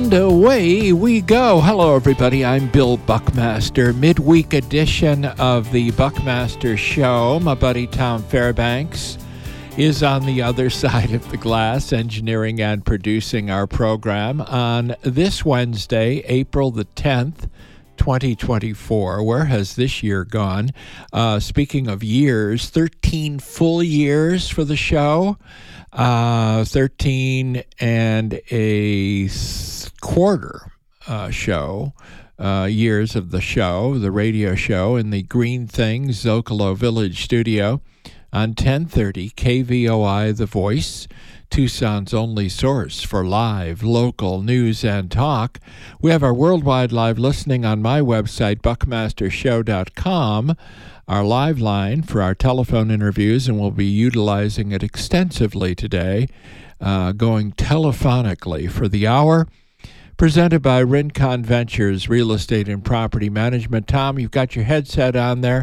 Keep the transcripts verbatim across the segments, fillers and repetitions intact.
And away we go. Hello, everybody. I'm Bill Buckmaster. Midweek edition of the Buckmaster Show. My buddy Tom Fairbanks is on the other side of the glass, engineering and producing our program on this Wednesday, April the tenth, twenty twenty-four. Where has this year gone? Uh, speaking of years, thirteen full years for the show. Uh, thirteen and a quarter uh, show, uh, years of the show, the radio show in the Green Things Zocalo Village studio on ten thirty K V O I The Voice, Tucson's only source for live, local news and talk. We have our worldwide live listening on my website, buckmaster show dot com, our live line for our telephone interviews, and we'll be utilizing it extensively today, uh, going telephonically for the hour. Presented by Rincon Ventures, Real Estate and Property Management. Tom, you've got your headset on there.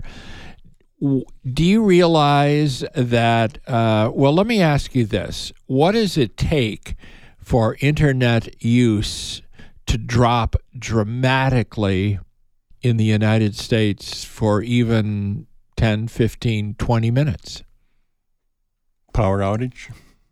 Do you realize that, uh, well, let me ask you this. What does it take for internet use to drop dramatically in the United States for even ten, fifteen, twenty minutes? Power outage.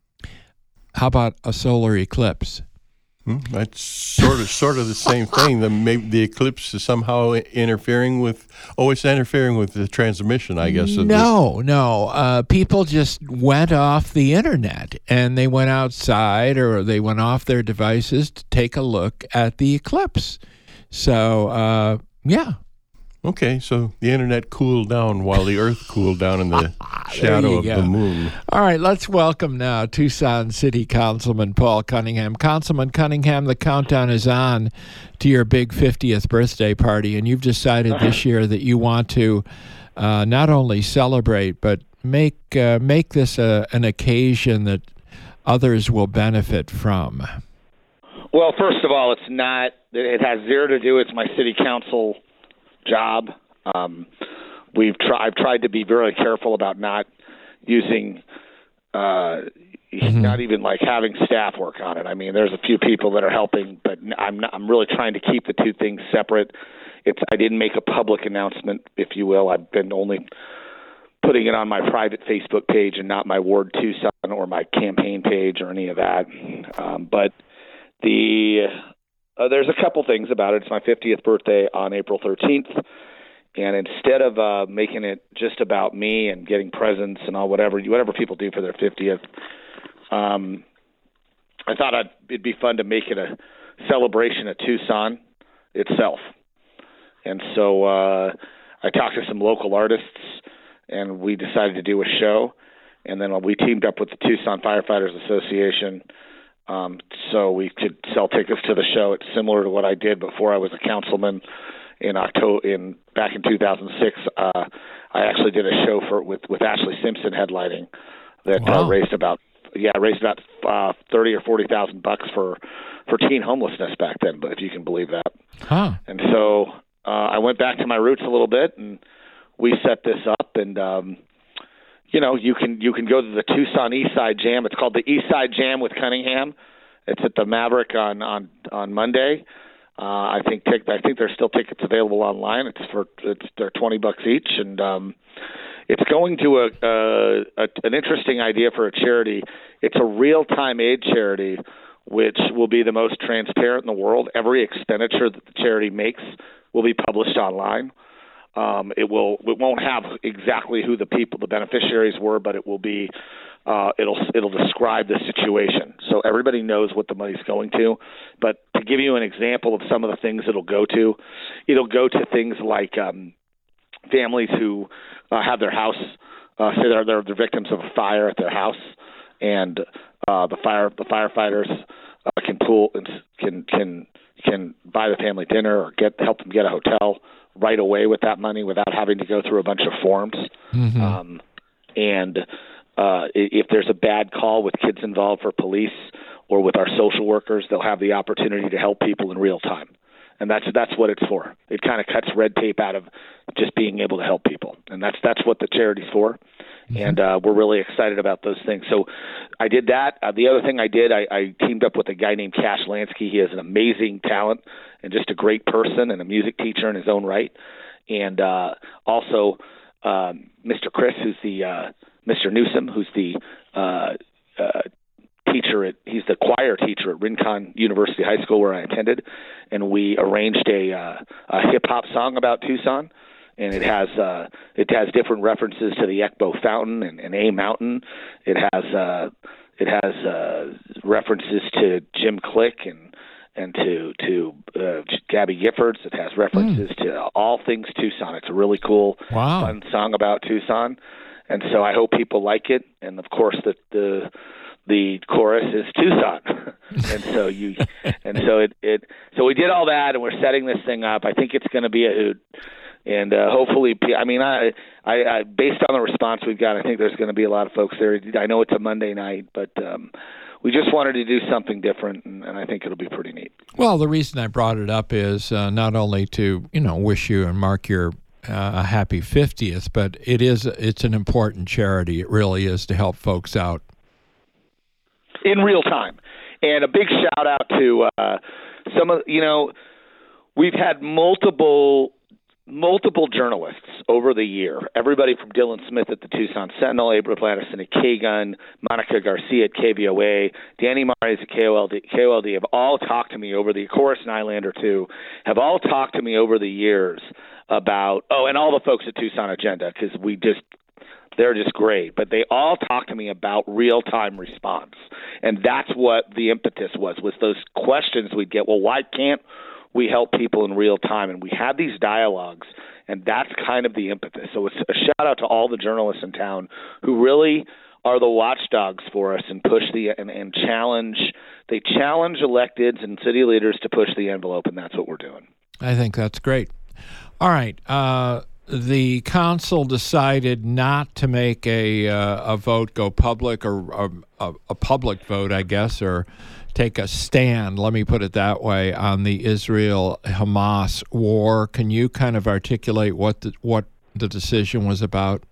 How about a solar eclipse? Hmm, that's sort of sort of the same thing. The maybe the eclipse is somehow interfering with. Oh, it's interfering with the transmission, I guess. Of no, the, no. Uh, people just went off the internet and they went outside or they went off their devices to take a look at the eclipse. So, uh, yeah. Okay, so the internet cooled down while the Earth cooled down in the shadow of go. the moon. All right, let's welcome now Tucson City Councilman Paul Cunningham. Councilman Cunningham, the countdown is on to your big fiftieth birthday party, and you've decided this year that you want to uh, not only celebrate, but make uh, make this a, an occasion that others will benefit from. Well, first of all, it's not, it has zero to do, it's my city council job. Um, we've tried. I've tried to be very careful about not using, uh, mm-hmm. not even like having staff work on it. I mean, there's a few people that are helping, but I'm not, I'm really trying to keep the two things separate. It's I didn't make a public announcement, if you will. I've been only putting it on my private Facebook page and not my Ward Tucson or my campaign page or any of that. Um, but the Uh, there's a couple things about it. It's my fiftieth birthday on April thirteenth, and instead of uh, making it just about me and getting presents and all whatever whatever people do for their fiftieth, um, I thought I'd, it'd be fun to make it a celebration of Tucson itself. And so uh, I talked to some local artists, and we decided to do a show, and then we teamed up with the Tucson Firefighters Association. Um, so we could sell tickets to the show. It's similar to what I did before I was a councilman in October, in back in two thousand six. Uh, I actually did a show for with, with Ashley Simpson headlining that wow. uh, raised about yeah raised about uh, thirty or forty thousand bucks for for teen homelessness back then. But if you can believe that, huh. and so uh, I went back to my roots a little bit, and we set this up and. Um, You know, you can you can go to the Tucson East Side Jam. It's called the East Side Jam with Cunningham. It's at the Maverick on on on Monday. Uh, I think tic- I think there's still tickets available online. It's for it's they're twenty bucks each, and um, it's going to a, a, a an interesting idea for a charity. It's a real time aid charity, which will be the most transparent in the world. Every expenditure that the charity makes will be published online. Um, it will. It won't have exactly who the people, the beneficiaries were, but it will be. Uh, it'll it'll describe the situation, so everybody knows what the money's going to. But to give you an example of some of the things it'll go to, it'll go to things like um, families who uh, have their house. Uh, say they're they're the victims of a fire at their house, and uh, the fire the firefighters uh, can pool and can can can buy the family dinner or get help them get a hotel right away with that money without having to go through a bunch of forms. Mm-hmm. Um, and uh, if there's a bad call with kids involved for police or with our social workers, they'll have the opportunity to help people in real time. And that's that's what it's for. It kind of cuts red tape out of just being able to help people, and that's that's what the charity's for. Mm-hmm. And uh, we're really excited about those things. So I did that. Uh, the other thing I did, I, I teamed up with a guy named Cash Lansky. He has an amazing talent and just a great person and a music teacher in his own right. And uh, also um, Mister Chris, who's the uh, Mister Newsom, who's the uh, uh, teacher at he's the choir teacher at Rincon University High School where I attended, and we arranged a, uh, a hip hop song about Tucson. And it has uh, it has different references to the Ekbo Fountain and, and A Mountain. It has uh, it has uh, references to Jim Click and and to to uh, Gabby Giffords. It has references mm. to all things Tucson. It's a really cool, wow. fun song about Tucson. And so I hope people like it. And of course, the the the chorus is Tucson. and so you and so it, it so we did all that, and we're setting this thing up. I think it's going to be a hoot. And uh, hopefully, I mean, I, I, I, based on the response we've got, I think there's going to be a lot of folks there. I know it's a Monday night, but um, we just wanted to do something different, and, and I think it'll be pretty neat. Well, the reason I brought it up is uh, not only to, you know, wish you and mark your uh, happy fiftieth, but it is it's an important charity. It really is to help folks out in real time. And a big shout out to uh, some of, you know, we've had multiple. Multiple journalists over the year, everybody from Dylan Smith at the Tucson Sentinel, April Patterson at K-Gun, Monica Garcia at K V O A, Danny Myers at K O L D, K O L D have all talked to me over the, Chorus Nylander too, have all talked to me over the years about, oh, and all the folks at Tucson Agenda, because we just, they're just great, but they all talk to me about real-time response. And that's what the impetus was, was those questions we'd get, well, why can't we help people in real time? And we had these dialogues, and that's kind of the impetus. So it's a shout out to all the journalists in town who really are the watchdogs for us and push the and, and challenge. They challenge electeds and city leaders to push the envelope, and that's what we're doing. I think that's great. All right. Uh, the council decided not to make a uh, a vote go public, or a, a public vote, I guess, or take a stand, let me put it that way, on the Israel-Hamas war. Can you kind of articulate what the, what the decision was about?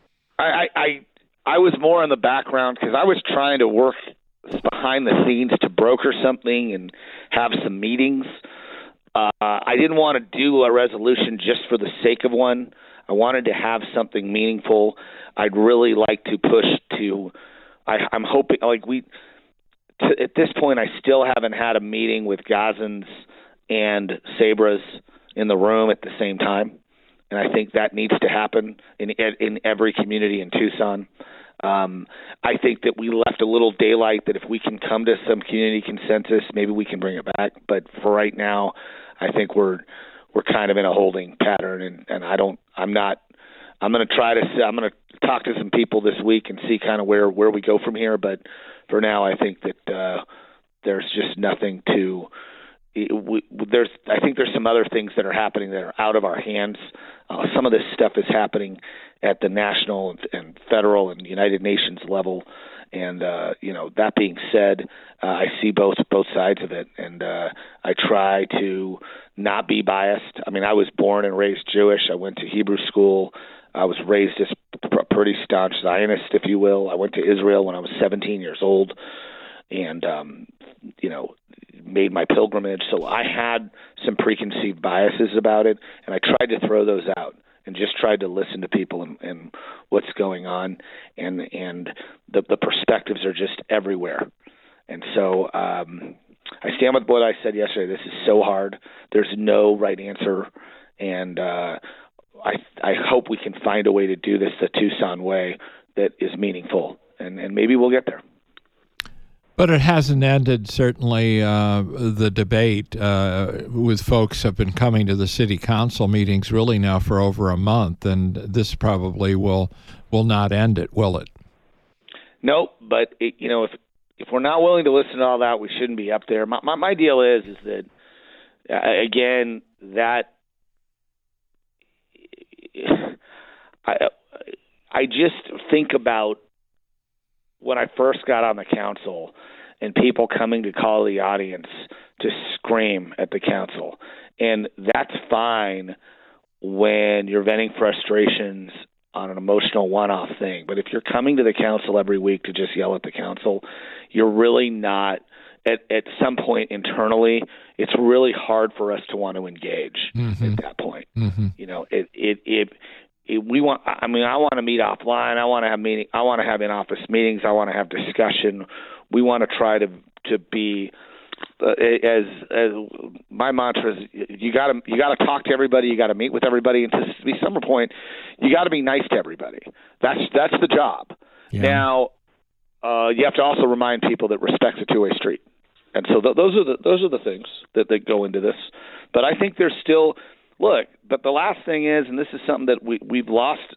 I, I, I was more in the background because I was trying to work behind the scenes to broker something and have some meetings. Uh, I didn't want to do a resolution just for the sake of one. I wanted to have something meaningful. I'd really like to push to, I, I'm hoping, like we... To, at this point, I still haven't had a meeting with Gazans and Sabras in the room at the same time, and I think that needs to happen in in every community in Tucson. Um, I think that we left a little daylight that if we can come to some community consensus, maybe we can bring it back. But for right now, I think we're we're kind of in a holding pattern, and, and I don't. I'm not. I'm going to try to. I'm going to talk to some people this week and see kind of where where we go from here, but. For now, I think that uh, there's just nothing to. We, there's, I think there's some other things that are happening that are out of our hands. Uh, some of this stuff is happening at the national and, and federal and United Nations level, and uh, you know. That being said, uh, I see both both sides of it, and uh, I try to not be biased. I mean, I was born and raised Jewish. I went to Hebrew school. I was raised as a pretty staunch Zionist, if you will. I went to Israel when I was seventeen years old and, um, you know, made my pilgrimage. So I had some preconceived biases about it, and I tried to throw those out and just tried to listen to people and, and what's going on. And and the, the perspectives are just everywhere. And so um, I stand with what I said yesterday. This is so hard. There's no right answer. And uh I, I hope we can find a way to do this the Tucson way that is meaningful, and, and maybe we'll get there. But it hasn't ended, certainly, uh, the debate uh, with folks have been coming to the city council meetings really now for over a month, and this probably will will not end it, will it? No, but, it, you know, if if we're not willing to listen to all that, we shouldn't be up there. My, my, my deal is, is that, uh, again, that I I just think about when I first got on the council and people coming to call the audience to scream at the council. And that's fine when you're venting frustrations on an emotional one-off thing. But if you're coming to the council every week to just yell at the council, you're really not, at, at some point internally, it's really hard for us to want to engage mm-hmm. at that point. Mm-hmm. You know, it, it, it, it, we want, I mean, I want to meet offline. I want to have meeting, I want to have in-office meetings. I want to have discussion. We want to try to, to be, Uh, as, as my mantra is, you got to you got to talk to everybody. You got to meet with everybody, and to be some point, you got to be nice to everybody. That's that's the job. Yeah. Now, uh, you have to also remind people that respect's a two-way street, and so th- those are the those are the things that, that go into this. But I think there's still look. But the last thing is, and this is something that we we've lost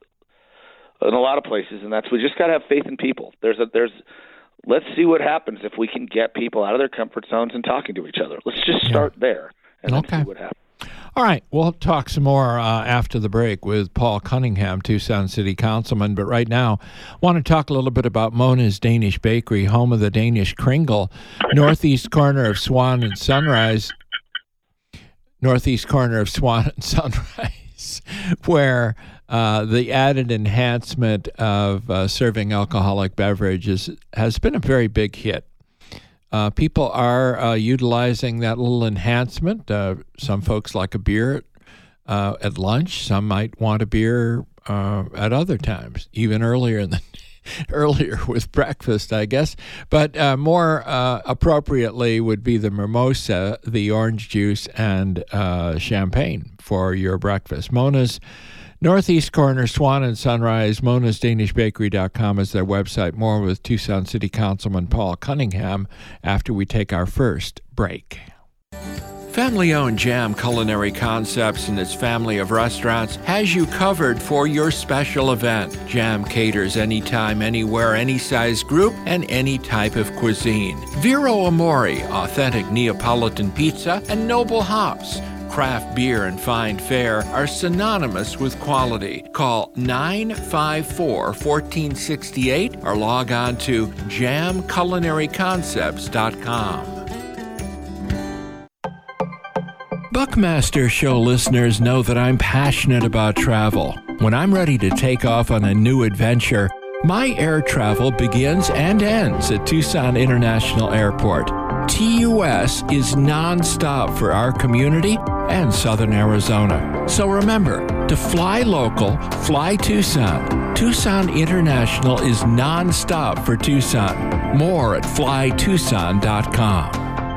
in a lot of places, and that's we just got to have faith in people. There's a there's Let's see what happens if we can get people out of their comfort zones and talking to each other. Let's just start yeah. there and okay. then see what happens. All right. We'll talk some more uh, after the break with Paul Cunningham, Tucson City Councilman. But right now, I want to talk a little bit about Mona's Danish Bakery, home of the Danish Kringle, northeast corner of Swan and Sunrise, northeast corner of Swan and Sunrise, where Uh, the added enhancement of uh, serving alcoholic beverages has been a very big hit. Uh, people are uh, utilizing that little enhancement. Uh, some folks like a beer uh, at lunch. Some might want a beer uh, at other times, even earlier in the earlier with breakfast, I guess. But uh, more uh, appropriately would be the mimosa, the orange juice, and uh, champagne for your breakfast. Mona's northeast corner, Swan and Sunrise, monas danish bakery dot com is their website. More with Tucson City Councilman Paul Cunningham after we take our first break. Family-owned Jam Culinary Concepts and its family of restaurants has you covered for your special event. Jam caters anytime, anywhere, any size group, and any type of cuisine. Vero Amore, authentic Neapolitan pizza, and Noble Hops. Craft beer and fine fare are synonymous with quality. Call nine five four, one four six eight or log on to jam culinary concepts dot com. Buckmaster Show listeners know that I'm passionate about travel. When I'm ready to take off on a new adventure, my air travel begins and ends at Tucson International Airport. T U S is nonstop for our community and Southern Arizona. So remember, to fly local, fly Tucson. Tucson International is nonstop for Tucson. More at fly tucson dot com.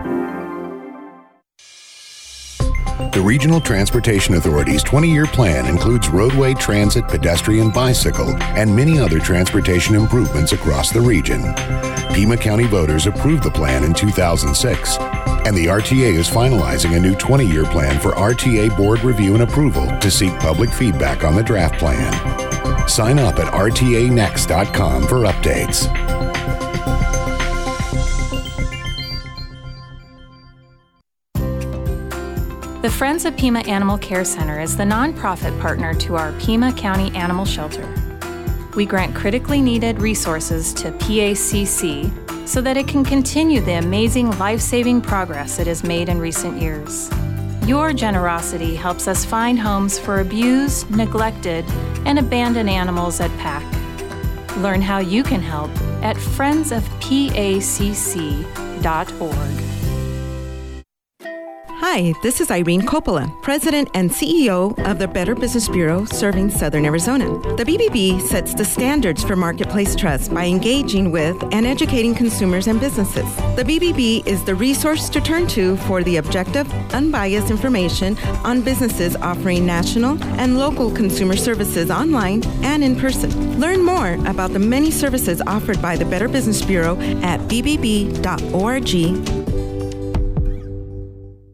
The Regional Transportation Authority's twenty-year plan includes roadway, transit, pedestrian, bicycle, and many other transportation improvements across the region. Pima County voters approved the plan in two thousand six, and the R T A is finalizing a new twenty-year plan for R T A board review and approval to seek public feedback on the draft plan. Sign up at r t a next dot com for updates. The Friends of Pima Animal Care Center is the nonprofit partner to our Pima County Animal Shelter. We grant critically needed resources to P A C C so that it can continue the amazing life-saving progress it has made in recent years. Your generosity helps us find homes for abused, neglected, and abandoned animals at P A C. Learn how you can help at friends of p a c c dot org. Hi, this is Irene Coppola, President and C E O of the Better Business Bureau serving Southern Arizona. The B B B sets the standards for marketplace trust by engaging with and educating consumers and businesses. The B B B is the resource to turn to for the objective, unbiased information on businesses offering national and local consumer services online and in person. Learn more about the many services offered by the Better Business Bureau at b b b dot org.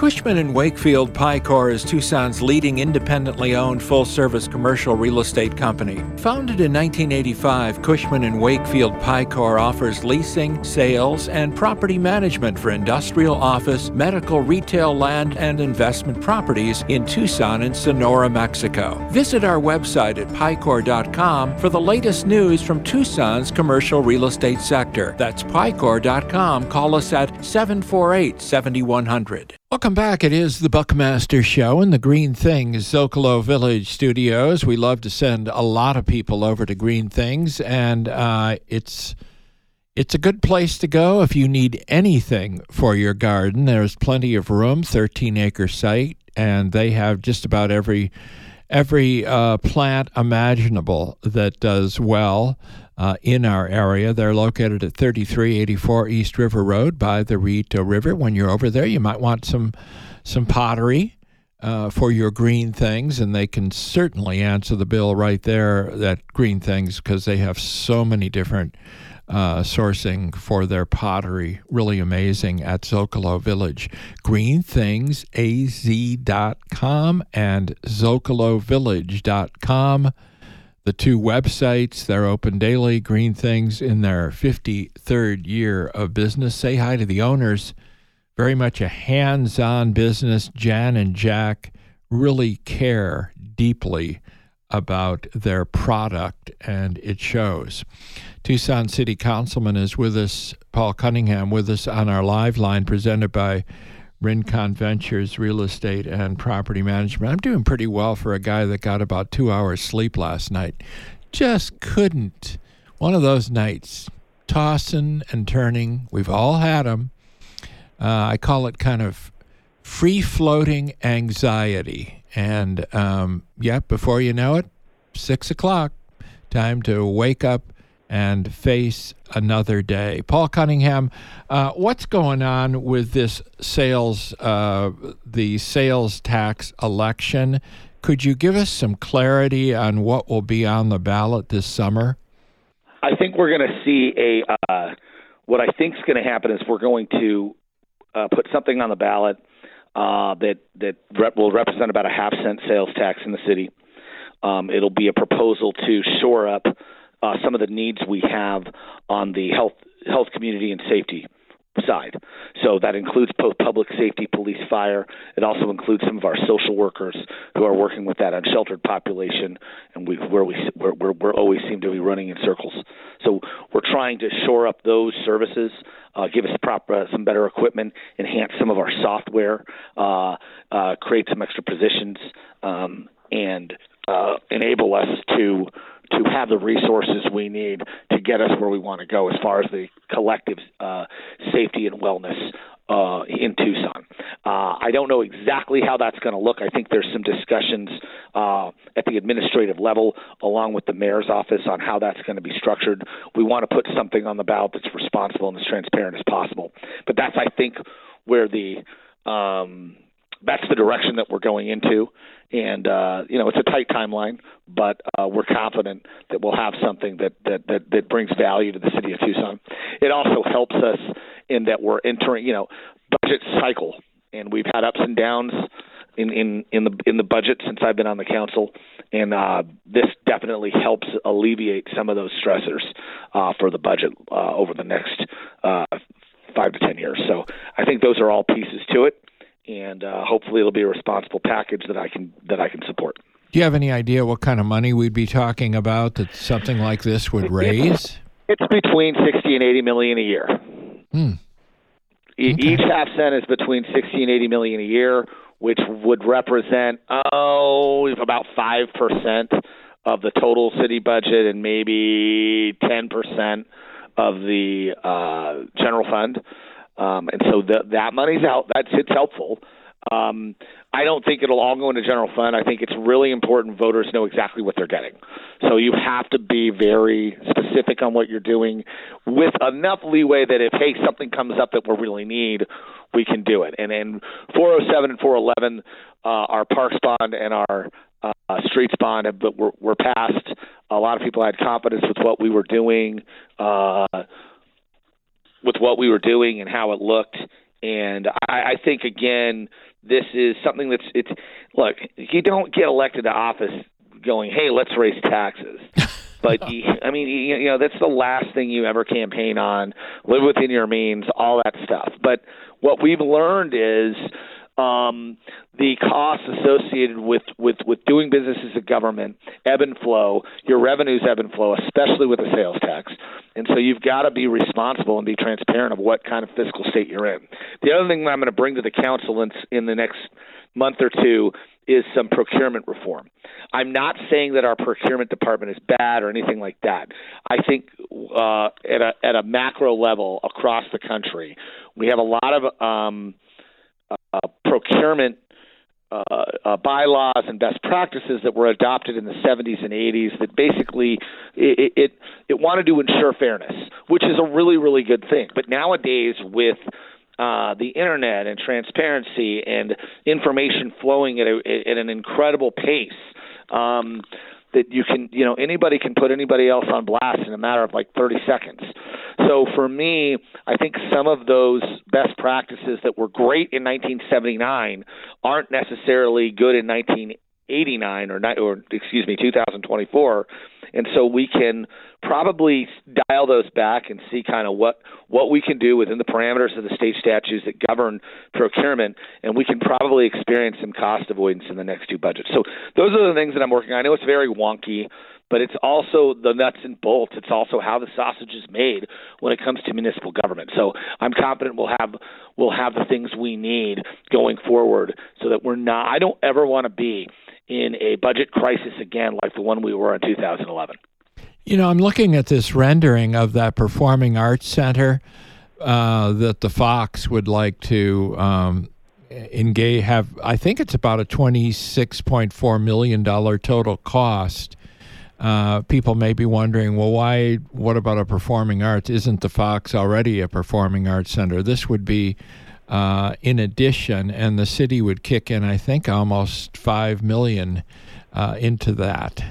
Cushman and Wakefield Picor is Tucson's leading independently owned full-service commercial real estate company. Founded in nineteen eighty-five, Cushman and Wakefield Picor offers leasing, sales, and property management for industrial, office, medical, retail, land, and investment properties in Tucson and Sonora, Mexico. Visit our website at picor dot com for the latest news from Tucson's commercial real estate sector. That's picor dot com. Call us at seven four eight, seven one zero zero. Welcome back. It is the Buckmaster Show in the Green Things Zocalo Village studios. We love to send a lot of people over to Green Things, and uh, it's it's a good place to go if you need anything for your garden. There's plenty of room, thirteen-acre site, and they have just about every every uh, plant imaginable that does well uh, in our area. They're located at thirty-three eighty-four East River Road by the Rito River. When you're over there, you might want some some pottery uh, for your Green Things, and they can certainly answer the bill right there at Green Things because they have so many different uh, sourcing for their pottery. Really amazing at Zocalo Village. green things a z dot com and zocalo village dot com. The two websites, they're open daily. Green Things in their fifty-third year of business. Say hi to the owners. Very much a hands-on business. Jan and Jack really care deeply about their product, and it shows. Tucson City Councilman is with us, Paul Cunningham, with us on our live line presented by Rincon Ventures Real Estate and Property Management. I'm doing pretty well for a guy that got about two hours sleep last night. Just couldn't. One of those nights, tossing and turning. We've all had them. Uh, I call it kind of free-floating anxiety. And, um, yeah, before you know it, six o'clock, time to wake up and face another day. Paul Cunningham, uh, what's going on with this sales, uh, the sales tax election? Could you give us some clarity on what will be on the ballot this summer? I think we're going to see a, uh, what I think is going to happen is we're going to uh, put something on the ballot uh, that, that rep- will represent about a half cent sales tax in the city. Um, it'll be a proposal to shore up Uh, some of the needs we have on the health, health, community, and safety side. So that includes both public safety, police, fire. It also includes some of our social workers who are working with that unsheltered population, and we where we where we're, we're always seem to be running in circles. So we're trying to shore up those services, uh, give us proper uh, some better equipment, enhance some of our software, uh, uh, create some extra positions, um, and uh, enable us to. to have the resources we need to get us where we want to go as far as the collective uh, safety and wellness uh, in Tucson. Uh, I don't know exactly how that's going to look. I think there's some discussions uh, at the administrative level along with the mayor's office on how that's going to be structured. We want to put something on the ballot that's responsible and as transparent as possible. But that's, I think, where the um, that's the direction that we're going into. And, uh, you know, it's a tight timeline, but uh, we're confident that we'll have something that, that, that, that brings value to the city of Tucson. It also helps us in that we're entering, you know, budget cycle. And we've had ups and downs in, in, in the in the budget since I've been on the council. And uh, this definitely helps alleviate some of those stressors uh, for the budget uh, over the next uh, five to ten years. So I think those are all pieces to it. And uh, hopefully it'll be a responsible package that I can that I can support. Do you have any idea what kind of money we'd be talking about that something like this would raise? It's between sixty and eighty million a year. Hmm. E- okay. Each half cent is between sixty and eighty million a year, which would represent oh about five percent of the total city budget and maybe ten percent of the uh, general fund. Um, and so the, that money's out. That's it's helpful. Um, I don't think it'll all go into general fund. I think it's really important voters know exactly what they're getting. So you have to be very specific on what you're doing with enough leeway that if, hey, something comes up that we really need, we can do it. And in four oh seven and four eleven, uh, our parks bond and our uh, streets bond have, were, were passed. A lot of people had confidence with what we were doing, uh, with what we were doing and how it looked. And I, I think, again, This is something that's it's look. You don't get elected to office going, "Hey, let's raise taxes." But you, I mean, you, you know, that's the last thing you ever campaign on. Live within your means, all that stuff. But what we've learned is um, the costs associated with, with, with doing business as a government ebb and flow. Your revenues ebb and flow, especially with the sales tax. And so you've got to be responsible and be transparent of what kind of fiscal state you're in. The other thing that I'm going to bring to the council in, in the next month or two is some procurement reform. I'm not saying that our procurement department is bad or anything like that. I think uh, at a at a macro level across the country, we have a lot of um, uh, procurement uh, uh, bylaws and best practices that were adopted in the seventies and eighties that basically it, it it wanted to ensure fairness, which is a really, really good thing. But nowadays with Uh, the internet and transparency and information flowing at, a, at an incredible pace, um, that you can, you know, anybody can put anybody else on blast in a matter of like thirty seconds. So for me, I think some of those best practices that were great in nineteen seventy-nine aren't necessarily good in nineteen eighty-nine or, or excuse me, two thousand twenty-four. And so we can probably dial those back and see kind of what, what we can do within the parameters of the state statutes that govern procurement, and we can probably experience some cost avoidance in the next two budgets. So those are the things that I'm working on. I know it's very wonky, but it's also the nuts and bolts. It's also how the sausage is made when it comes to municipal government. So I'm confident we'll have we'll have the things we need going forward so that we're not – I don't ever want to be in a budget crisis again like the one we were in two thousand eleven. You know, I'm looking at this rendering of that Performing Arts Center uh, that the Fox would like to um, engage, have, I think it's about a twenty-six point four million dollars total cost. Uh, people may be wondering, well, why, what about a performing arts? Isn't the Fox already a performing arts center? This would be uh, in addition, and the city would kick in, I think, almost five million dollars uh, into that.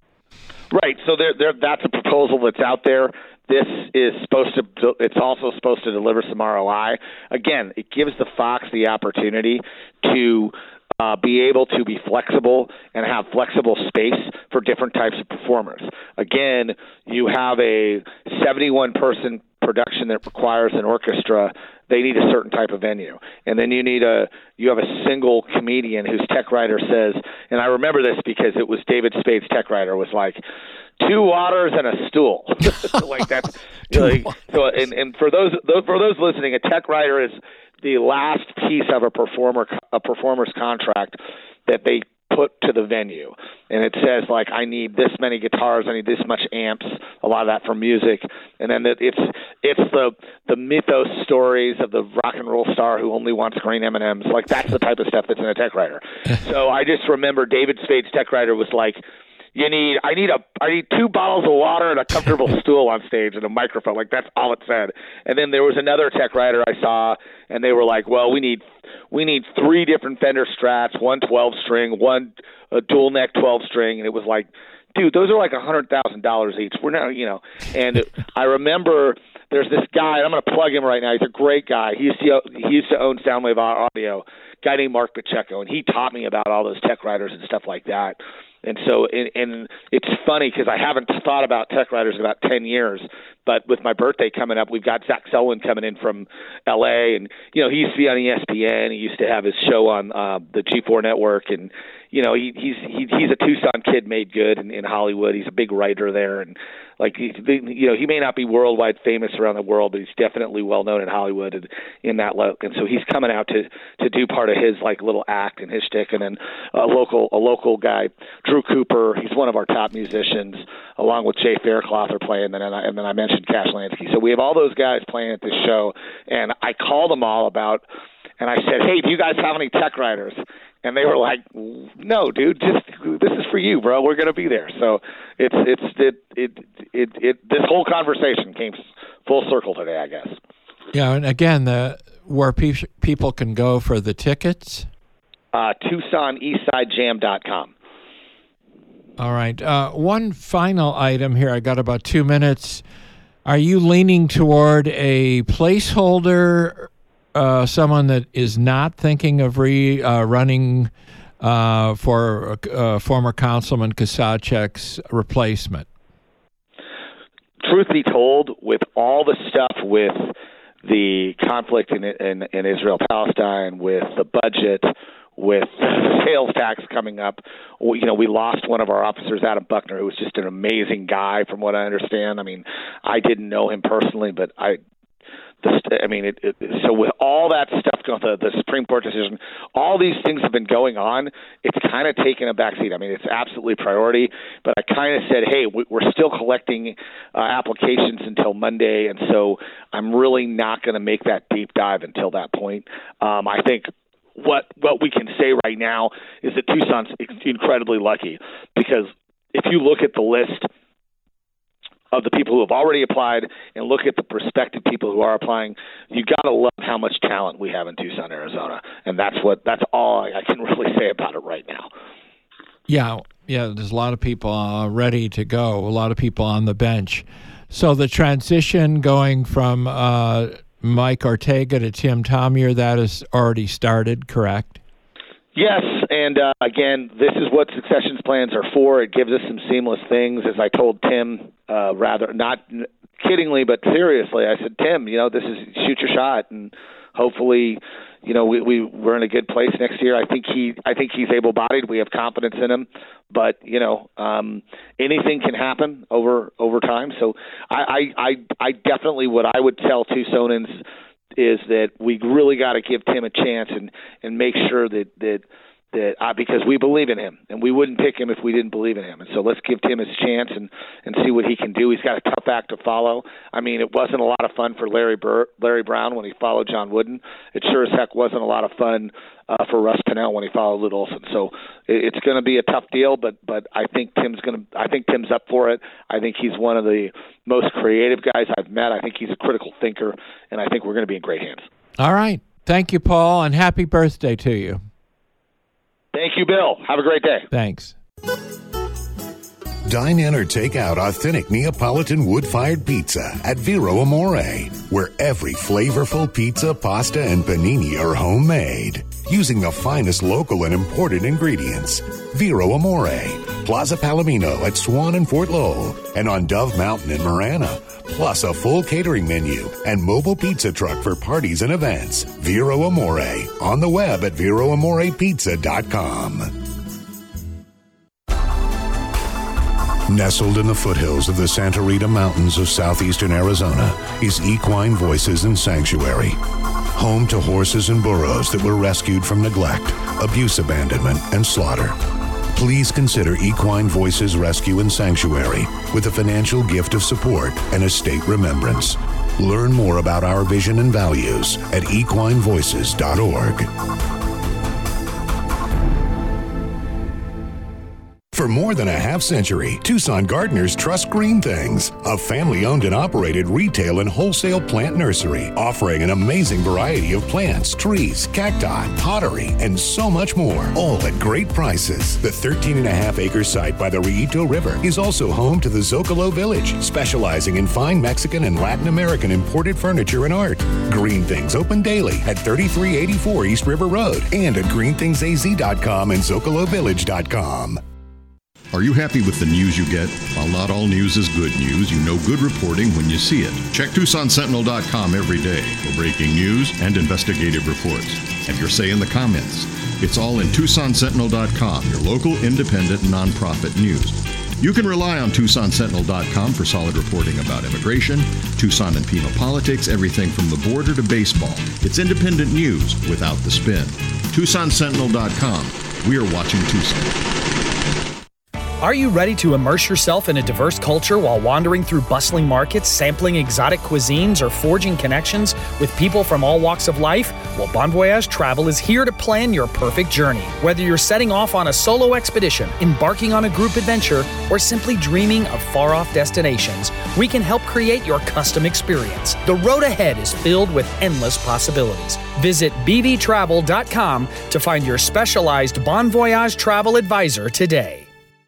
Right. So there, there, that's a proposal that's out there. This is supposed to, it's also supposed to deliver some R O I. Again, it gives the Fox the opportunity to uh, be able to be flexible and have flexible space for different types of performers. Again, you have a seventy-one person production that requires an orchestra. They need a certain type of venue. And then you need a, you have a single comedian whose tech writer says, and I remember this because it was David Spade's tech writer was like, two waters and a stool. Like that's, like, so, and, and for those, those, for those listening, a tech writer is the last piece of a performer, a performer's contract that they put to the venue. And it says, like, I need this many guitars, I need this much amps, a lot of that for music. And then it's it's the the mythos stories of the rock and roll star who only wants green M and M's. Like, that's the type of stuff that's in a tech writer. So I just remember David Spade's tech writer was like, You need, I need a, I need two bottles of water and a comfortable stool on stage and a microphone. Like, that's all it said. And then there was another tech writer I saw, and they were like, well, we need, we need three different Fender Strats, one twelve string, one a dual neck twelve string. And it was like, dude, those are like a hundred thousand dollars each. We're not, you know. And I remember there's this guy, and I'm going to plug him right now. He's a great guy. He used to, he used to own Soundwave Audio, a guy named Mark Pacheco, and he taught me about all those tech writers and stuff like that. And so, and, and it's funny because I haven't thought about tech writers in about ten years, but with my birthday coming up, we've got Zach Selwyn coming in from L A, and, you know, he used to be on E S P N. He used to have his show on uh, the G four network, and, you know, he, he's he, he's a Tucson kid made good in, in Hollywood. He's a big writer there, and, like, he, you know, he may not be worldwide famous around the world, but he's definitely well known in Hollywood and in that level. And so he's coming out to to do part of his, like, little act and his shtick. And then a local a local guy, Drew Cooper, he's one of our top musicians, along with Jay Faircloth are playing. And then I, and then I mentioned Cash Lansky. So we have all those guys playing at this show, and I called them all about, and I said, hey, do you guys have any tech writers? And they were like, "No, dude, just this is for you, bro. We're gonna be there." So it's it's it it it, it this whole conversation came full circle today, I guess. Yeah, and again, the where pe- people can go for the tickets. Uh, Tucson Eastside Jam dot com. All right. Uh, one final item here. I got about two minutes. Are you leaning toward a placeholder uh, someone that is not thinking of re uh, running uh, for uh, former Councilman Kasachek's replacement? Truth be told, with all the stuff with the conflict in, in, in Israel-Palestine, with the budget, with the sales tax coming up, you know, we lost one of our officers, Adam Buckner, who was just an amazing guy from what I understand. I mean, I didn't know him personally, but I The, I mean, it, it, so with all that stuff going, the, the Supreme Court decision, all these things have been going on. It's kind of taken a backseat. I mean, it's absolutely priority. But I kind of said, hey, we, we're still collecting uh, applications until Monday, and so I'm really not going to make that deep dive until that point. Um, I think what what we can say right now is that Tucson's incredibly lucky, because if you look at the list of the people who have already applied and look at the prospective people who are applying, you got to love how much talent we have in Tucson, Arizona. And that's what that's all I can really say about it right now. Yeah, yeah, there's a lot of people uh, ready to go, a lot of people on the bench. So the transition going from uh, Mike Ortega to Tim Tomyer, that has already started, correct? Yes, and uh, again, this is what succession plans are for. It gives us some seamless things. As I told Tim, uh, rather not kiddingly but seriously, I said, Tim, you know, this is shoot your shot, and hopefully, you know, we, we we're in a good place next year. I think he, I think he's able-bodied. We have confidence in him, but you know, um, anything can happen over over time. So I, I, I, I definitely what I would tell Tucsonans is that we really got to give Tim a chance and, and make sure that that that uh, because we believe in him, and we wouldn't pick him if we didn't believe in him. And so let's give Tim his chance and, and see what he can do. He's got a tough act to follow. I mean, it wasn't a lot of fun for Larry Bur- Larry Brown when he followed John Wooden. It sure as heck wasn't a lot of fun uh, for Russ Pennell when he followed Lute Olson. So it, it's going to be a tough deal, but but I think Tim's going to. I think Tim's up for it. I think he's one of the most creative guys I've met. I think he's a critical thinker, and I think we're going to be in great hands. All right. Thank you, Paul, and happy birthday to you. Thank you, Bill. Have a great day. Thanks. Dine in or take out authentic Neapolitan wood-fired pizza at Vero Amore, where every flavorful pizza, pasta, and panini are homemade, using the finest local and imported ingredients. Vero Amore, Plaza Palomino at Swan and Fort Lowell, and on Dove Mountain in Marana, plus a full catering menu and mobile pizza truck for parties and events. Vero Amore, on the web at vero amore pizza dot com. Nestled in the foothills of the Santa Rita Mountains of southeastern Arizona is Equine Voices and Sanctuary. Home to horses and burros that were rescued from neglect, abuse, abandonment, and slaughter. Please consider Equine Voices Rescue and Sanctuary with a financial gift of support and estate remembrance. Learn more about our vision and values at equine voices dot org. For more than a half century, Tucson gardeners trust Green Things, a family-owned and operated retail and wholesale plant nursery offering an amazing variety of plants, trees, cacti, pottery, and so much more, all at great prices. The thirteen and a half acre site by the Rillito River is also home to the Zocalo Village, specializing in fine Mexican and Latin American imported furniture and art. Green Things open daily at thirty-three eighty-four East River Road and at green things a z dot com and zocalo village dot com. Are you happy with the news you get? While not all news is good news, you know good reporting when you see it. Check Tucson Sentinel dot com every day for breaking news and investigative reports. Have your say in the comments. It's all in Tucson Sentinel dot com, your local independent nonprofit news. You can rely on Tucson Sentinel dot com for solid reporting about immigration, Tucson and Pima politics, everything from the border to baseball. It's independent news without the spin. Tucson Sentinel dot com. We are watching Tucson. Are you ready to immerse yourself in a diverse culture while wandering through bustling markets, sampling exotic cuisines, or forging connections with people from all walks of life? Well, Bon Voyage Travel is here to plan your perfect journey. Whether you're setting off on a solo expedition, embarking on a group adventure, or simply dreaming of far-off destinations, we can help create your custom experience. The road ahead is filled with endless possibilities. Visit b v travel dot com to find your specialized Bon Voyage travel advisor today.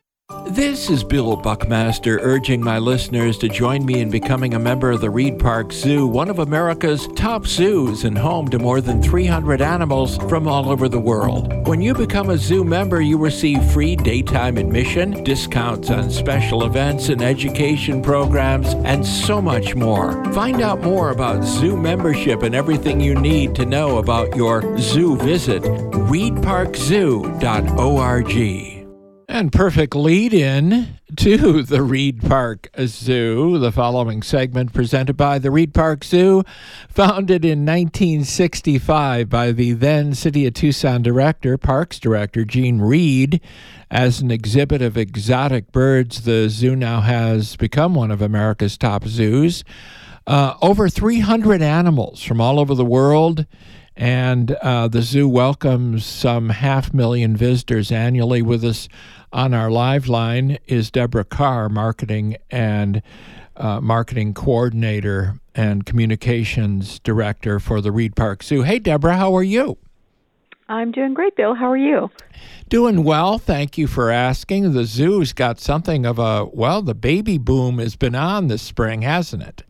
This is Bill Buckmaster urging my listeners to join me in becoming a member of the Reed Park Zoo, one of America's top zoos and home to more than three hundred animals from all over the world. When you become a zoo member, you receive free daytime admission, discounts on special events and education programs, and so much more. Find out more about zoo membership and everything you need to know about your zoo visit. reed park zoo dot org. And perfect lead-in to the Reed Park Zoo, the following segment presented by the Reed Park Zoo, founded in nineteen sixty-five by the then City of Tucson director, Parks Director Gene Reed. As an exhibit of exotic birds, the zoo now has become one of America's top zoos. Uh, over three hundred animals from all over the world, and uh, the zoo welcomes some half million visitors annually. With us on our live line is Deborah Carr, marketing and uh, marketing coordinator and communications director for the Reed Park Zoo. Hey, Deborah, how are you? I'm doing great, Bill. How are you? Doing well. Thank you for asking. The zoo's got something of a, well, the baby boom has been on this spring, hasn't it?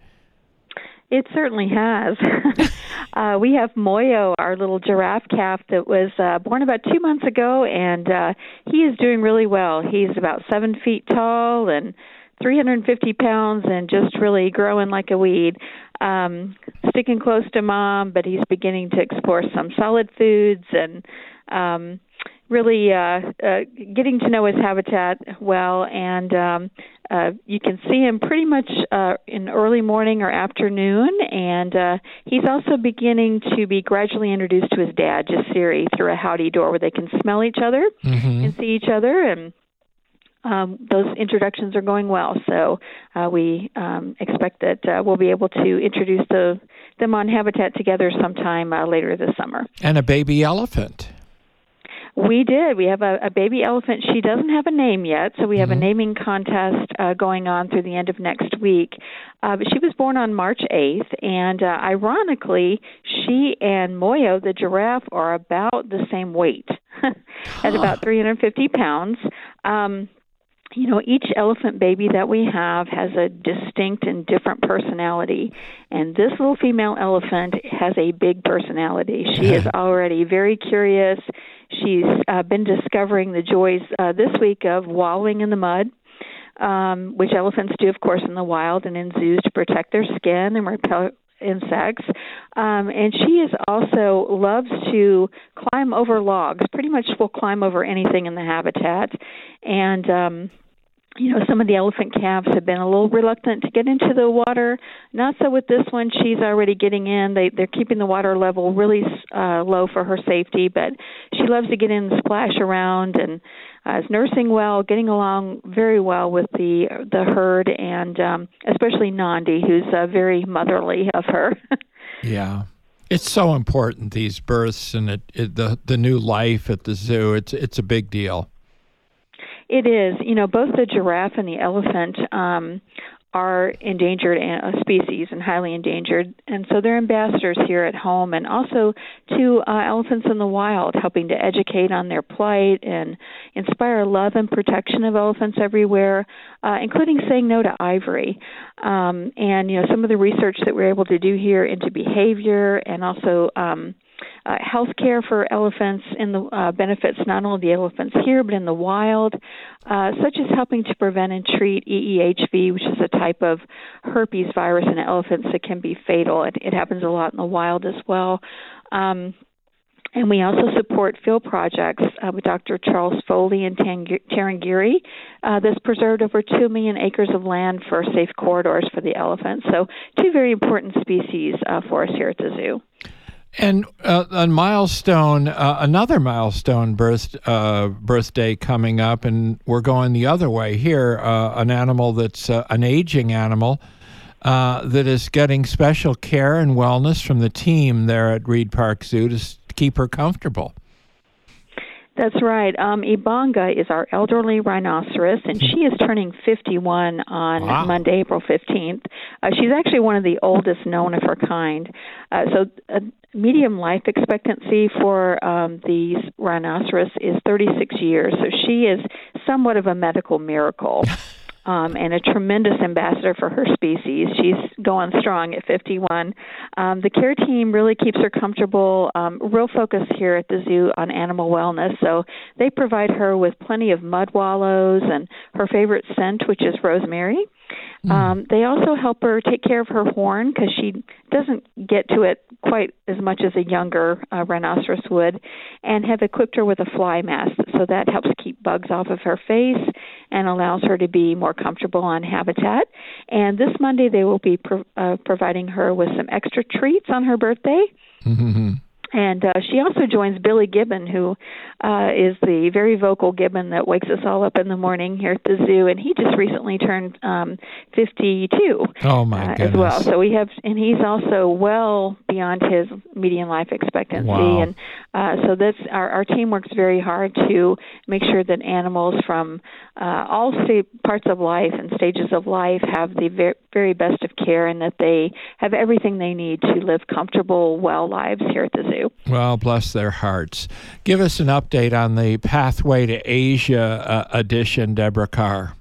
It certainly has. uh, we have Moyo, our little giraffe calf that was uh, born about two months ago, and uh, he is doing really well. He's about seven feet tall and three hundred fifty pounds and just really growing like a weed, um, sticking close to mom, but he's beginning to explore some solid foods and um, really uh, uh, getting to know his habitat well. And um, uh, you can see him pretty much uh, in early morning or afternoon. And uh, he's also beginning to be gradually introduced to his dad, Jasiri, through a howdy door where they can smell each other mm-hmm. and see each other. And Um, those introductions are going well, so uh, we um, expect that uh, we'll be able to introduce the, them on habitat together sometime uh, later this summer. And a baby elephant. We did. We have a, a baby elephant. She doesn't have a name yet, so we have mm-hmm. a naming contest uh, going on through the end of next week. Uh, but she was born on March eighth, and uh, ironically, she and Moyo, the giraffe, are about the same weight, at about three hundred fifty pounds. Um, You know, each elephant baby that we have has a distinct and different personality, and this little female elephant has a big personality. She is already very curious. She's uh, been discovering the joys uh, this week of wallowing in the mud, um, which elephants do, of course, in the wild and in zoos to protect their skin and repel insects. Um, and she is also loves to climb over logs, pretty much will climb over anything in the habitat. And, um, you know, some of the elephant calves have been a little reluctant to get into the water. Not so with this one. She's already getting in. They, they're keeping the water level really uh, low for her safety, but she loves to get in and splash around and uh, is nursing well, getting along very well with the the herd, and um, especially Nandi, who's uh, very motherly of her. Yeah. It's so important, these births and it, it, the the new life at the zoo. It's it's a big deal. It is. You know, both the giraffe and the elephant um, are endangered species and highly endangered, and so they're ambassadors here at home and also to uh, elephants in the wild, helping to educate on their plight and inspire love and protection of elephants everywhere, uh, including saying no to ivory. Um, and, you know, some of the research that we're able to do here into behavior and also um, Uh, health care for elephants in the uh, benefits not only the elephants here but in the wild, uh, such as helping to prevent and treat E E H V, which is a type of herpes virus in elephants that can be fatal. It, it happens a lot in the wild as well. Um, and we also support field projects uh, with Doctor Charles Foley in Tang- Tarangire uh, that's preserved over two million acres of land for safe corridors for the elephants. So two very important species uh, for us here at the zoo. And uh, a milestone, uh, another milestone birth, uh, birthday coming up, and we're going the other way here, uh, an animal that's uh, an aging animal uh, that is getting special care and wellness from the team there at Reed Park Zoo to s- keep her comfortable. That's right. Um, Ibanga is our elderly rhinoceros, and she is turning fifty-one on wow. Monday, April fifteenth. Uh, she's actually one of the oldest known of her kind. Uh, so uh, medium life expectancy for um, these rhinoceros is thirty-six years. So she is somewhat of a medical miracle. Um, and a tremendous ambassador for her species. She's going strong at fifty-one. Um, the care team really keeps her comfortable, um, real focus here at the zoo on animal wellness. So they provide her with plenty of mud wallows and her favorite scent, which is rosemary. Mm. Um, they also help her take care of her horn because she doesn't get to it quite as much as a younger uh, rhinoceros would, and have equipped her with a fly mask. So that helps keep bugs off of her face and allows her to be more comfortable on habitat. And this Monday they will be pro- uh, providing her with some extra treats on her birthday. Mm-hmm. And uh, she also joins Billy Gibbon, who uh, is the very vocal gibbon that wakes us all up in the morning here at the zoo. And he just recently turned um, fifty-two. Oh, my uh, goodness. As well. So we have, and he's also well beyond his median life expectancy. Wow. And uh, so that's our, our team works very hard to make sure that animals from uh, all sta- parts of life and stages of life have the ver- very best of care, and that they have everything they need to live comfortable, well lives here at the zoo. Well, bless their hearts. Give us an update on the Pathway to Asia uh, edition, Deborah Carr.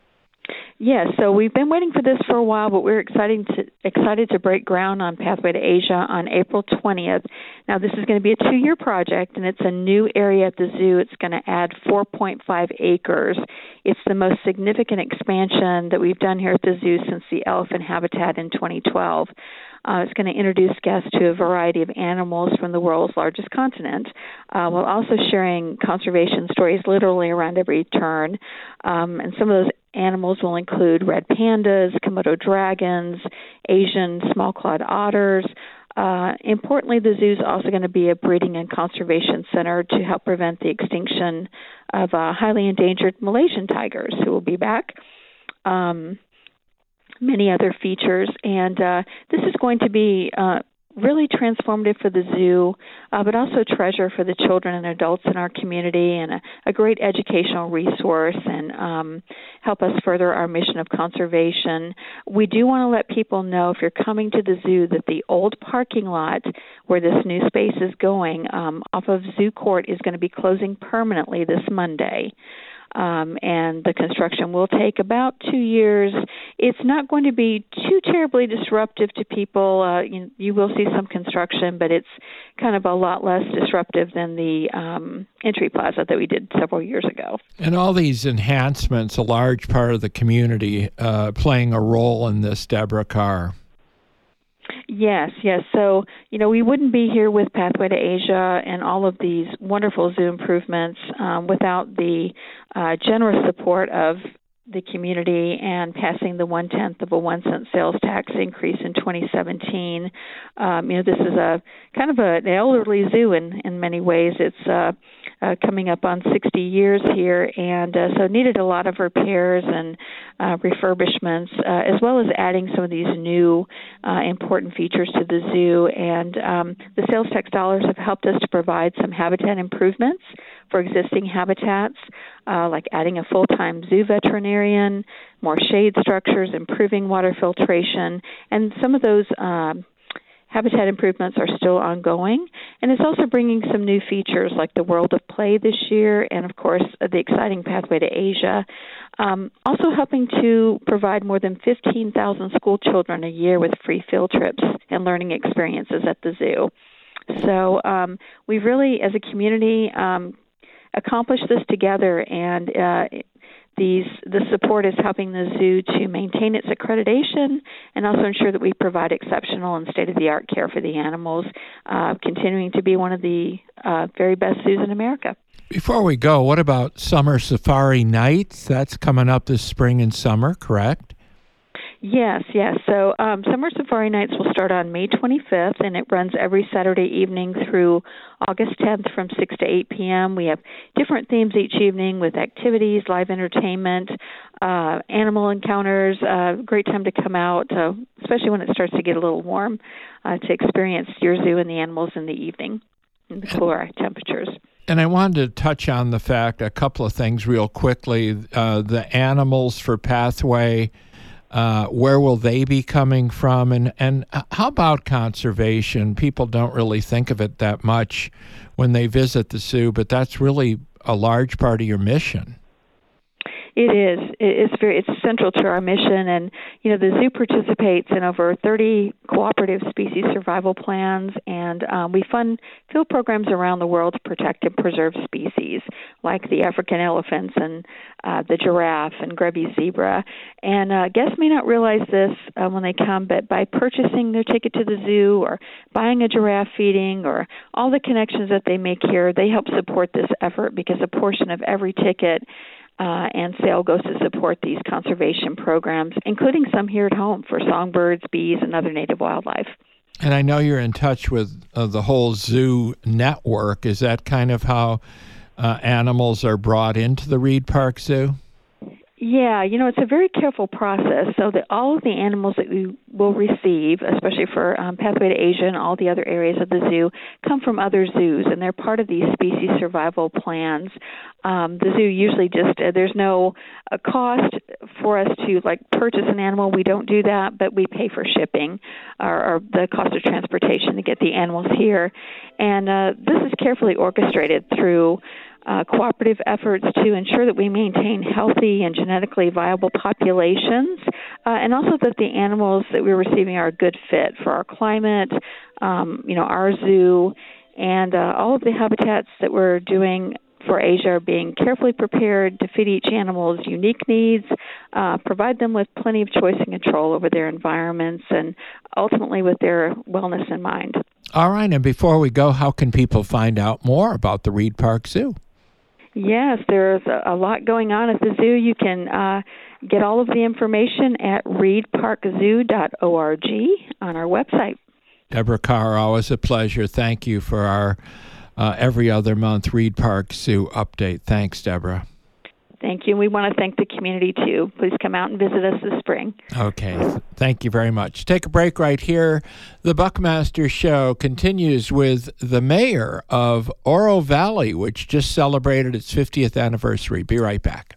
Yes, so we've been waiting for this for a while, but we're excited to excited to break ground on Pathway to Asia on April twentieth. Now, this is going to be a two-year project, and it's a new area at the zoo. It's going to add four point five acres. It's the most significant expansion that we've done here at the zoo since the elephant habitat in twenty twelve. Uh, it's going to introduce guests to a variety of animals from the world's largest continent, uh, while also sharing conservation stories literally around every turn. Um, and some of those animals will include red pandas, Komodo dragons, Asian small-clawed otters. Uh, importantly, the zoo is also going to be a breeding and conservation center to help prevent the extinction of uh, highly endangered Malaysian tigers, who will be back. Um, many other features, and uh, this is going to be uh, really transformative for the zoo, uh, but also a treasure for the children and adults in our community, and a, a great educational resource, and um, help us further our mission of conservation. We do want to let people know, if you're coming to the zoo, that the old parking lot where this new space is going um, off of Zoo Court is going to be closing permanently this Monday. Um, and the construction will take about two years. It's not going to be too terribly disruptive to people. Uh, you, you will see some construction, but it's kind of a lot less disruptive than the um, entry plaza that we did several years ago. And all these enhancements, a large part of the community uh, playing a role in this, Deborah Carr. Yes, yes. So, you know, we wouldn't be here with Pathway to Asia and all of these wonderful zoo improvements um, without the uh, generous support of the community and passing the one-tenth of a one-cent sales tax increase in twenty seventeen. Um, you know, this is a kind of a, an elderly zoo in, in many ways. It's uh, uh, coming up on sixty years here, and uh, so needed a lot of repairs and uh, refurbishments, uh, as well as adding some of these new uh, important features to the zoo. And um, the sales tax dollars have helped us to provide some habitat improvements for existing habitats, uh, like adding a full-time zoo veterinarian, more shade structures, improving water filtration, and some of those um, habitat improvements are still ongoing. And it's also bringing some new features like the World of Play this year, and of course the exciting Pathway to Asia. Um, also helping to provide more than fifteen thousand school children a year with free field trips and learning experiences at the zoo. So um, we've really, as a community, um, accomplished this together, and uh, these the support is helping the zoo to maintain its accreditation and also ensure that we provide exceptional and state-of-the-art care for the animals, uh, continuing to be one of the uh, very best zoos in America. Before we go, what about Summer Safari Nights? That's coming up this spring and summer, correct? Yes, yes. So um, Summer Safari Nights will start on May twenty-fifth, and it runs every Saturday evening through August tenth from six to eight p.m. We have different themes each evening with activities, live entertainment, uh, animal encounters. Uh, great time to come out, uh, especially when it starts to get a little warm, uh, to experience your zoo and the animals in the evening in the cooler temperatures. And I wanted to touch on the fact, a couple of things real quickly. Uh, the animals for Pathway, Uh, where will they be coming from? And, and how about conservation? People don't really think of it that much when they visit the zoo, but that's really a large part of your mission. It is. It's very. It's central to our mission, and you know the zoo participates in over thirty cooperative species survival plans, and um, we fund field programs around the world to protect and preserve species like the African elephants and uh, the giraffe and Grebbe's zebra. And uh, guests may not realize this uh, when they come, but by purchasing their ticket to the zoo or buying a giraffe feeding or all the connections that they make here, they help support this effort because a portion of every ticket Uh, and sale goes to support these conservation programs, including some here at home for songbirds, bees, and other native wildlife. And I know you're in touch with uh, the whole zoo network. Is that kind of how uh, animals are brought into the Reed Park Zoo? Yeah, you know, it's a very careful process so that all of the animals that we will receive, especially for um, Pathway to Asia and all the other areas of the zoo, come from other zoos, and they're part of these species survival plans. Um, the zoo usually just, uh, there's no uh, cost for us to, like, purchase an animal. We don't do that, but we pay for shipping or, or the cost of transportation to get the animals here. And uh, this is carefully orchestrated through Uh, cooperative efforts to ensure that we maintain healthy and genetically viable populations, uh, and also that the animals that we're receiving are a good fit for our climate, um, you know, our zoo, and uh, all of the habitats that we're doing for Asia are being carefully prepared to fit each animal's unique needs, uh, provide them with plenty of choice and control over their environments, and ultimately with their wellness in mind. All right, and before we go, how can people find out more about the Reed Park Zoo? Yes, there's a, a lot going on at the zoo. You can uh, get all of the information at reed park zoo dot org on our website. Deborah Carr, always a pleasure. Thank you for our uh, every other month Reed Park Zoo update. Thanks, Deborah. Thank you. And we want to thank the community, too. Please come out and visit us this spring. Okay. Thank you very much. Take a break right here. The Buckmaster Show continues with the mayor of Oro Valley, which just celebrated its fiftieth anniversary. Be right back.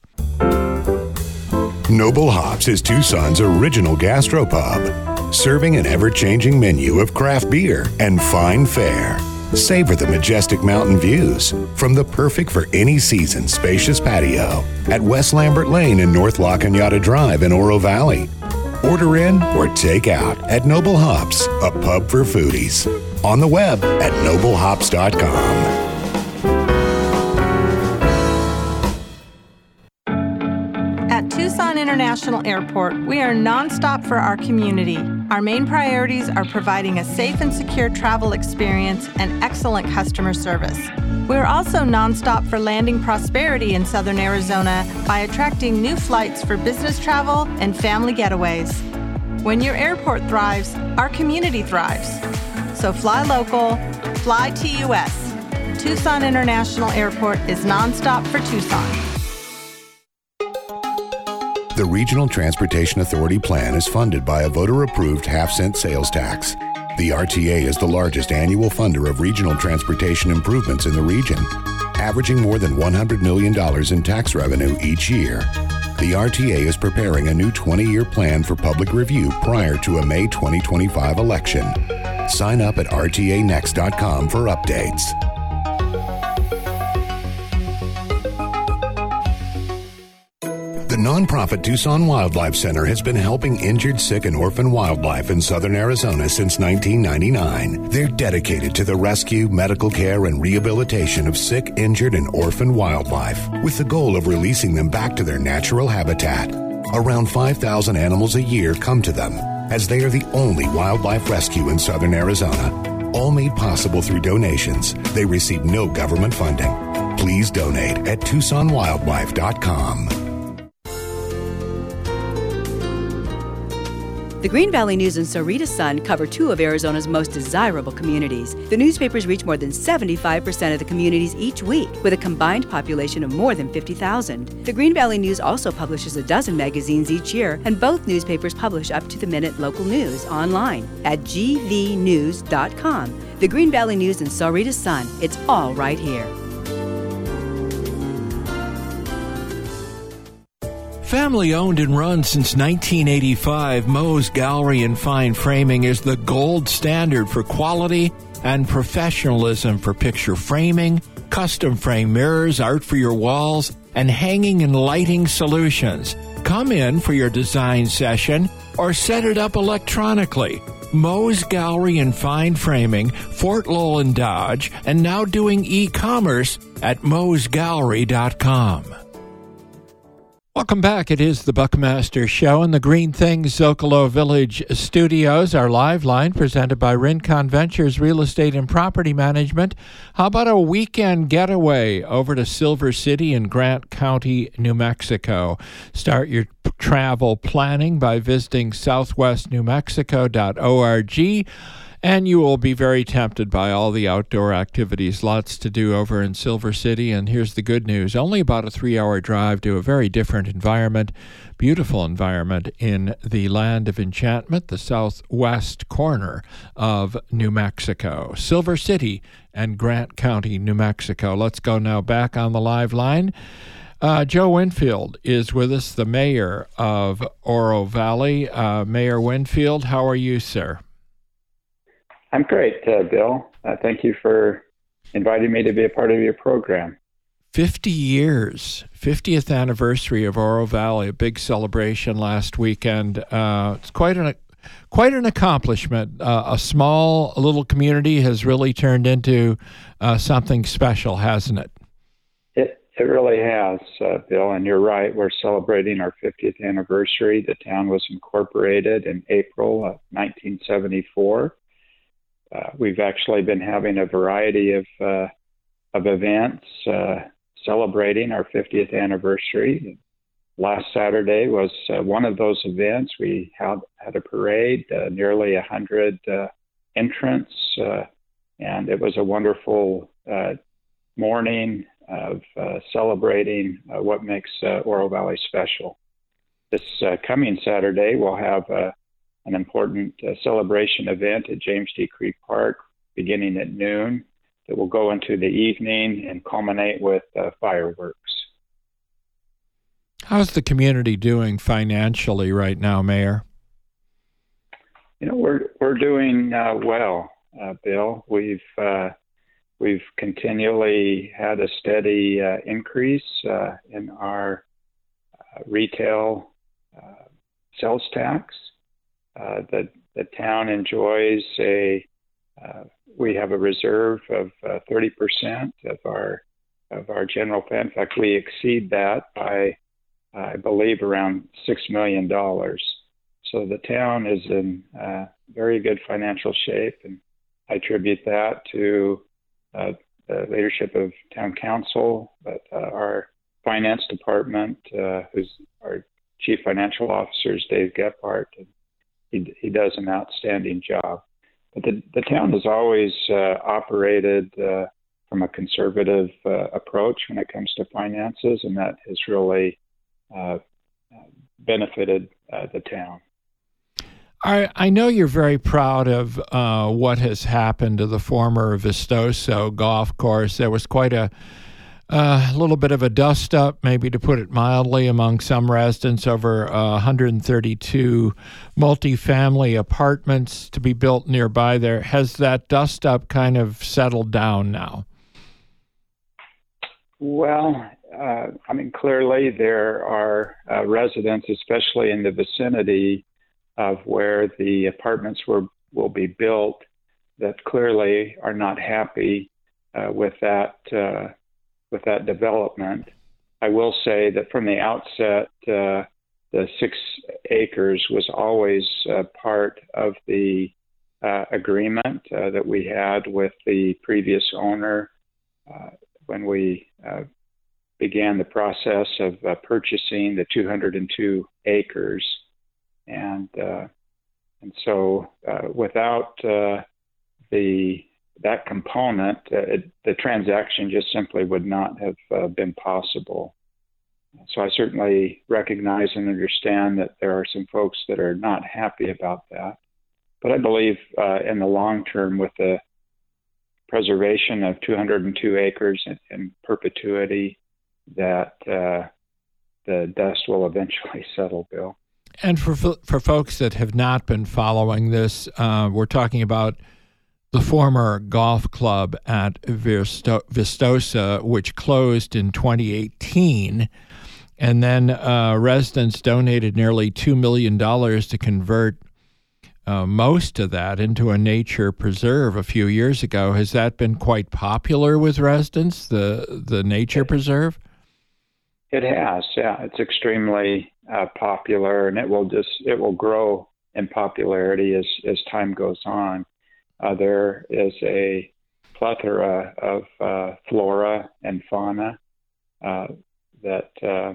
Noble Hops is Tucson's original gastropub, serving an ever-changing menu of craft beer and fine fare. Savor the majestic mountain views from the perfect for any season spacious patio at West Lambert Lane and North La Cañada Drive in Oro Valley. Order in or take out at Noble Hops, a pub for foodies. On the web at noble hops dot com. At Tucson International Airport, we are nonstop for our community. Our main priorities are providing a safe and secure travel experience and excellent customer service. We are also nonstop for landing prosperity in Southern Arizona by attracting new flights for business travel and family getaways. When your airport thrives, our community thrives. So fly local, fly T U S. Tucson International Airport is nonstop for Tucson. The Regional Transportation Authority plan is funded by a voter-approved half-cent sales tax. The R T A is the largest annual funder of regional transportation improvements in the region, averaging more than one hundred million dollars in tax revenue each year. The R T A is preparing a new twenty-year plan for public review prior to a May twenty twenty-five election. Sign up at R T A next dot com for updates. The nonprofit Tucson Wildlife Center has been helping injured, sick, and orphan wildlife in southern Arizona since nineteen ninety-nine. They're dedicated to the rescue, medical care, and rehabilitation of sick, injured, and orphan wildlife, with the goal of releasing them back to their natural habitat. Around five thousand animals a year come to them, as they are the only wildlife rescue in southern Arizona. All made possible through donations. They receive no government funding. Please donate at tucson wildlife dot com. The Green Valley News and Sahuarita Sun cover two of Arizona's most desirable communities. The newspapers reach more than seventy-five percent of the communities each week, with a combined population of more than fifty thousand. The Green Valley News also publishes a dozen magazines each year, and both newspapers publish up-to-the-minute local news online at g v news dot com. The Green Valley News and Sahuarita Sun, it's all right here. Family owned and run since nineteen eighty-five, Moe's Gallery and Fine Framing is the gold standard for quality and professionalism for picture framing, custom frame mirrors, art for your walls, and hanging and lighting solutions. Come in for your design session or set it up electronically. Moe's Gallery and Fine Framing, Fort Lowell Dodge, and now doing e-commerce at moes gallery dot com. Welcome back. It is the Buckmaster Show in the Green Things Zocalo Village studios. Our live line presented by Rincon Ventures Real Estate and Property Management. How about a weekend getaway over to Silver City in Grant County, New Mexico? Start your travel planning by visiting southwest new mexico dot org. And you will be very tempted by all the outdoor activities, lots to do over in Silver City. And here's the good news. Only about a three-hour drive to a very different environment, beautiful environment in the land of enchantment, the southwest corner of New Mexico. Silver City and Grant County, New Mexico. Let's go now back on the live line. Uh, Joe Winfield is with us, the mayor of Oro Valley. Uh, Mayor Winfield, how are you, sir? I'm great, uh, Bill. Uh, thank you for inviting me to be a part of your program. fifty years, fiftieth anniversary of Oro Valley, a big celebration last weekend. Uh, it's quite an quite an accomplishment. Uh, a small little community has really turned into uh, something special, hasn't it? It it really has, uh, Bill, and you're right. We're celebrating our fiftieth anniversary. The town was incorporated in April of nineteen seventy-four. Uh, we've actually been having a variety of uh, of events uh, celebrating our fiftieth anniversary. Last Saturday was uh, one of those events. We had, had a parade, uh, nearly a hundred uh, entrants, uh, and it was a wonderful uh, morning of uh, celebrating uh, what makes uh, Oro Valley special. This uh, coming Saturday, we'll have a an important uh, celebration event at James D. Creek Park beginning at noon that will go into the evening and culminate with uh, fireworks. How's the community doing financially right now, Mayor? You know, we're we're doing uh, well, uh, Bill. We've uh, we've continually had a steady uh, increase uh, in our uh, retail uh, sales tax. Uh, the the town enjoys a uh, we have a reserve of uh, thirty percent of our of our general fund. In fact, we exceed that by uh, I believe around six million dollars. So the town is in uh, very good financial shape, and I attribute that to uh, the leadership of town council, but uh, our finance department, uh, who's our chief financial officer is Dave Gephardt. And He, he does an outstanding job. But the, the town has always uh, operated uh, from a conservative uh, approach when it comes to finances, and that has really uh, benefited uh, the town. I, I know you're very proud of uh, what has happened to the former Vistoso golf course. There was quite a Uh, a little bit of a dust-up, maybe to put it mildly, among some residents over uh, one hundred thirty-two multifamily apartments to be built nearby there. Has that dust-up kind of settled down now? Well, uh, I mean, clearly there are uh, residents, especially in the vicinity of where the apartments were, will be built, that clearly are not happy uh, with that uh with that development. I will say that from the outset, uh, the six acres was always uh, part of the uh, agreement uh, that we had with the previous owner uh, when we uh, began the process of uh, purchasing the two hundred two acres. And, uh, and so uh, without uh, the that component, uh, it, the transaction just simply would not have uh, been possible. So I certainly recognize and understand that there are some folks that are not happy about that. But I believe uh, in the long term, with the preservation of two hundred two acres in, in perpetuity, that uh, the dust will eventually settle, Bill. And for for folks that have not been following this, uh, we're talking about the former golf club at Visto- Vistosa, which closed in twenty eighteen. And then uh, residents donated nearly two million dollars to convert uh, most of that into a nature preserve a few years ago. Has that been quite popular with residents, the the nature preserve? It has, yeah. It's extremely uh, popular, and it will just it will grow in popularity as, as time goes on. Uh, there is a plethora of uh, flora and fauna uh, that uh,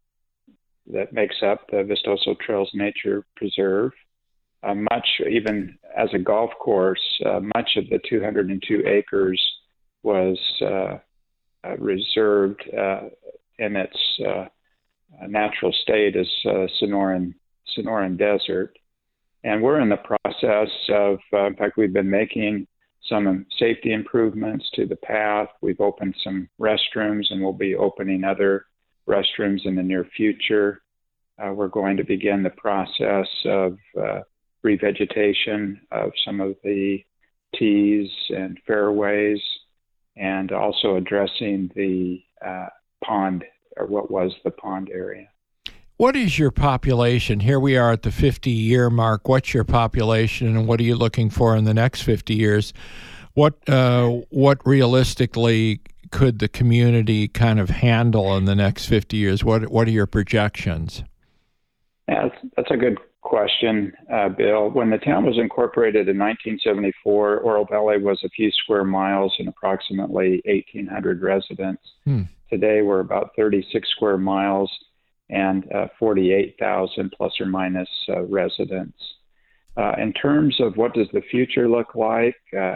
that makes up the Vistosa Trails Nature Preserve. Uh, much, even as a golf course, uh, much of the two hundred two acres was uh, uh, reserved uh, in its uh, natural state as uh, Sonoran, Sonoran Desert. And we're in the process of, uh, in fact, we've been making some safety improvements to the path. We've opened some restrooms, and we'll be opening other restrooms in the near future. Uh, we're going to begin the process of uh, revegetation of some of the tees and fairways, and also addressing the uh, pond, or what was the pond area. What is your population? Here we are at the fifty-year mark. What's your population, and what are you looking for in the next fifty years? What uh, what realistically could the community kind of handle in the next fifty years? What what are your projections? Yeah, that's, that's a good question, uh, Bill. When the town was incorporated in nineteen seventy-four, Oro Valley was a few square miles and approximately eighteen hundred residents. Hmm. Today, we're about thirty-six square miles and uh, forty-eight thousand plus or minus uh, residents. Uh, in terms of what does the future look like, uh,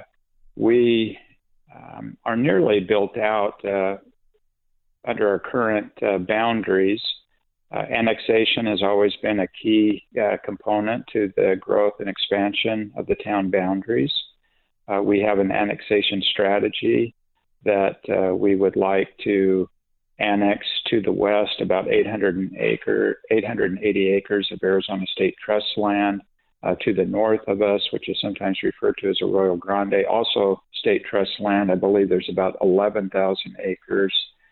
we um, are nearly built out uh, under our current uh, boundaries. Uh, annexation has always been a key uh, component to the growth and expansion of the town boundaries. Uh, we have an annexation strategy that uh, we would like to annex to the west about eight hundred acre, eight hundred eighty acres of Arizona State Trust land. Uh, to the north of us, which is sometimes referred to as Arroyo Grande, also State Trust land. I believe there's about eleven thousand acres.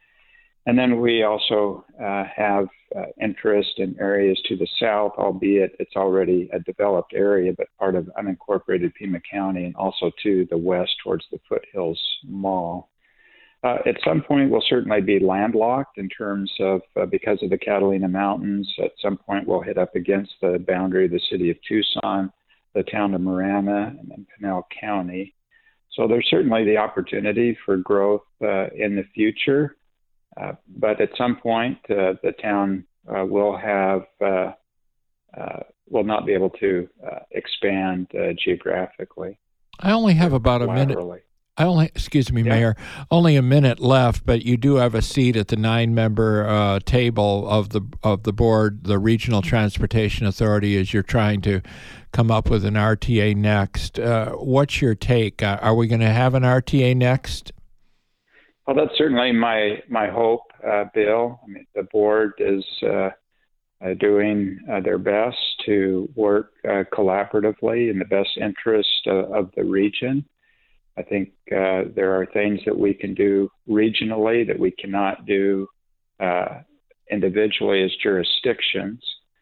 And then we also uh, have uh, interest in areas to the south, albeit it's already a developed area, but part of unincorporated Pima County, and also to the west towards the Foothills Mall. Uh, at some point, we'll certainly be landlocked in terms of, uh, because of the Catalina Mountains. At some point, we'll hit up against the boundary of the city of Tucson, the town of Marana, and then Pinal County. So there's certainly the opportunity for growth uh, in the future. Uh, but at some point, uh, the town uh, will have uh, uh, will not be able to uh, expand uh, geographically. I only have about a minute. I only, excuse me, yeah. Mayor, only a minute left. But you do have a seat at the nine-member uh, table of the of the board, the Regional Transportation Authority, as you're trying to come up with an R T A next. Uh, what's your take? Uh, are we going to have an R T A next? Well, that's certainly my my hope, uh, Bill. I mean, the board is uh, uh, doing uh, their best to work uh, collaboratively in the best interest uh, of the region. I think uh, there are things that we can do regionally that we cannot do uh, individually as jurisdictions.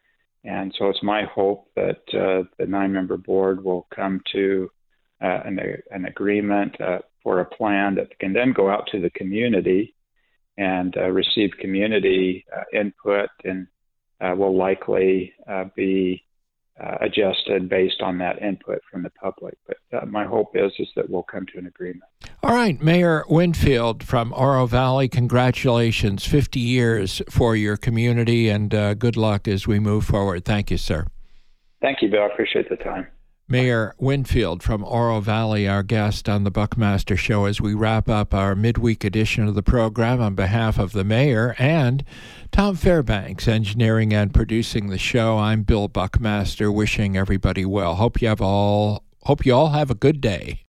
And so it's my hope that uh, the nine-member board will come to uh, an, an agreement uh, for a plan that can then go out to the community and uh, receive community uh, input, and uh, will likely uh, be uh, adjusted based on that input from the public. But uh, my hope is is that we'll come to an agreement. All right, Mayor Winfield from Oro Valley, congratulations, fifty years for your community, and uh, good luck as we move forward. Thank you, sir. Thank you, Bill. I appreciate the time. Mayor Winfield from Oro Valley, our guest on the Buckmaster Show, as we wrap up our midweek edition of the program. On behalf of the mayor and Tom Fairbanks, engineering and producing the show, I'm Bill Buckmaster, wishing everybody well. Hope you have all. Hope you all have a good day.